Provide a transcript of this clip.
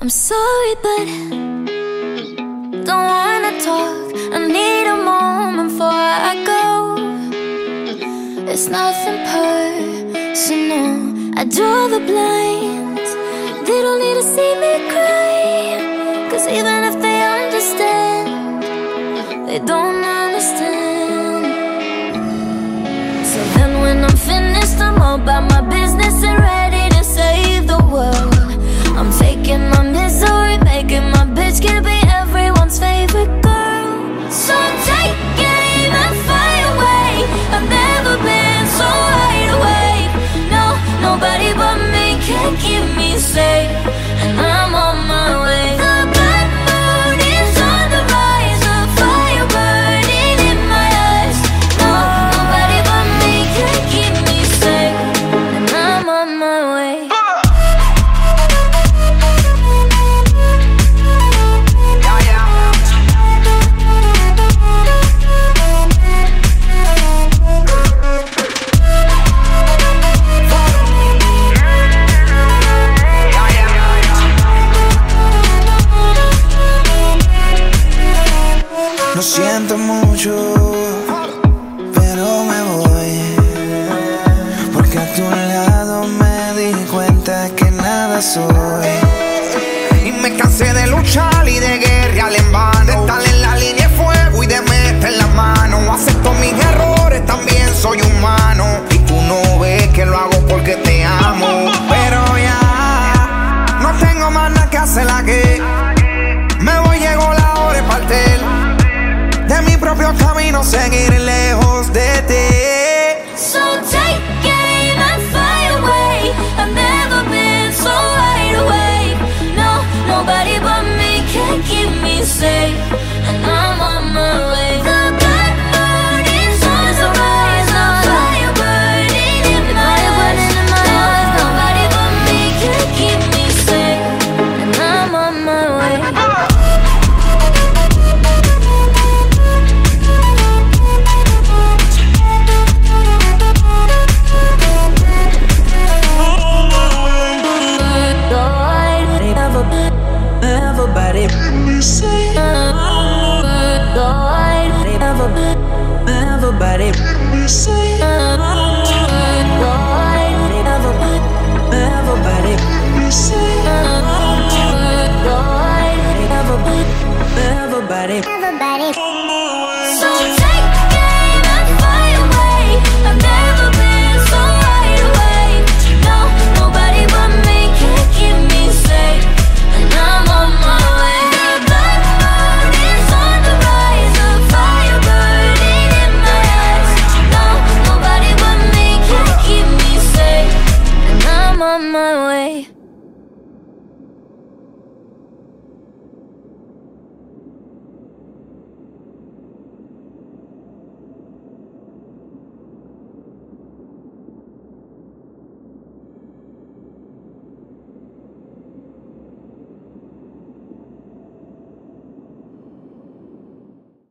I'm sorry, but don't wanna talk. I need a moment before I go. It's nothing personal. I draw the blinds. They don't need to see me cry, 'cause even if they understand, they don't understand. So then when I'm finished, I'm all about my business and ready to save the world. I'm taking my misery, making my bitch can be everyone's favorite girl. So take aim and fly away. I've never been so wide awake. No, nobody but me can keep me safe, and I'm on my way. The bad mood is on the rise, a fire burning in my eyes. No, nobody but me can keep me safe, and I'm on my way. Lo siento mucho, pero me voy, porque a tu lado me di cuenta que nada soy. Y me cansé de luchar y de guerrear en vano, de estar en la línea de fuego y de meter la mano. Acepto mis errores, también soy humano, y tú no ves que lo hago porque te amo. Pero ya no tengo más nada que hacer aquí. Me voy, llegó la hora de partir de mi propio camino, seguir lejos de ti. So take aim and fly away. I've never been so wide awake. No, nobody but me can keep me safe, and I'm on my way. The bad mood is on the rise, a fire burning in my eyes. No, nobody but me can keep me safe, and I'm on my way. Everybody, everybody, everybody, everybody.